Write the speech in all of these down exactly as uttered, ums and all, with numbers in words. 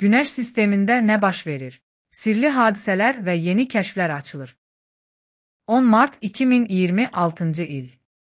Güneş sisteminde ne baş verir? Sirli hadiseler ve yeni keşfler açılır. on Mart iki bin yirmi altıncı il.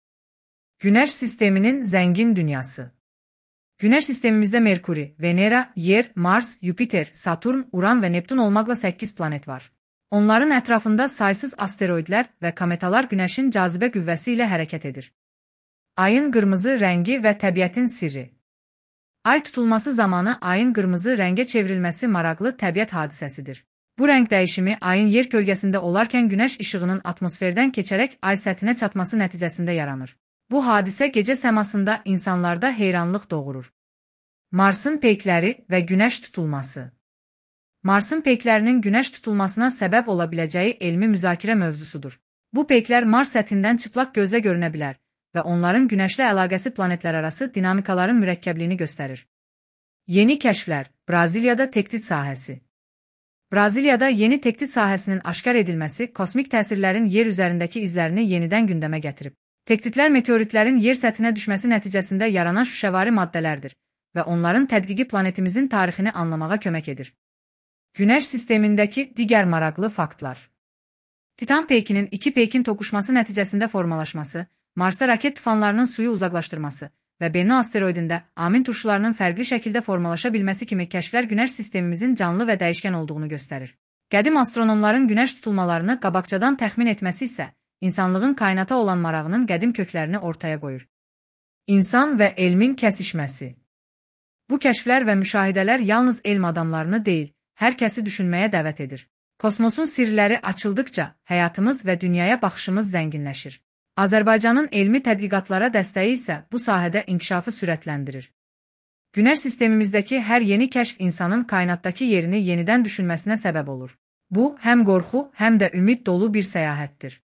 Güneş sisteminin zengin dünyası. Güneş sistemimizde Merkuri, Venera, Yer, Mars, Jüpiter, Saturn, Uran ve Neptün olmakla sekiz planet var. Onların etrafında saysız asteroidler ve kometalar Güneşin cazibe güvvesiyle hareket edir. Ayın kırmızı rengi ve tabiatın sirri. Ay tutulması zamanı ayın kırmızı renge çevrilmesi maraqlı təbiət hadisəsidir. Bu renk değişimi ayın yer kölgesinde olarken güneş ışığının atmosferden geçerek ay səthinə çatması nəticəsində yaranır. Bu hadisə gece səmasında insanlarda heyranlıq doğurur. Marsın peykləri ve güneş tutulması. Marsın peyklərinin güneş tutulmasına sebep olabileceği elmi müzakirə mövzusudur. Bu peyklər Mars səthindən çıplak gözle görünə bilər ve onların güneşle əlaqəsi planetler arası dinamikaların mürəkkəbliyini gösterir. Yeni keşfler, Braziliyada tektit sahəsi. Braziliyada yeni tektit sahəsinin aşkar edilmesi, kosmik təsirlərin yer üzərindəki izlərini yenidən gündəmə gətirib. Tektitlər meteoritlərin yer səthinə düşməsi nəticəsində yaranan şüşəvari maddələrdir və onların tədqiqi planetimizin tarixini anlamağa kömək edir. Güneş sistemindəki digər maraqlı faktlar. Titan peykinin iki peykin toqquşması nəticəsində formalaşması, Marsda raket tufanlarının suyu uzaqlaşdırması və Bennu asteroidində amin turşularının fərqli şəkildə formalaşa bilməsi kimi kəşflər Güneş sistemimizin canlı və dəyişkən olduğunu göstərir. Qədim astronomların güneş tutulmalarını qabaqcadan təxmin etməsi isə insanlığın kainata olan marağının qədim köklərini ortaya qoyur. İnsan və elmin kəsişməsi. Bu kəşflər və müşahidələr yalnız elm adamlarını deyil, hər kəsi düşünməyə dəvət edir. Kosmosun sirləri açıldıkca həyatımız və dünyaya baxışımız zənginləşir. Azərbaycanın elmi tədqiqatlara dəstəyi isə bu sahədə inkişafı sürətləndirir. Güneş sistemimizdəki hər yeni kəşf insanın kainatdakı yerini yenidən düşünməsinə səbəb olur. Bu, həm qorxu, həm də ümid dolu bir səyahətdir.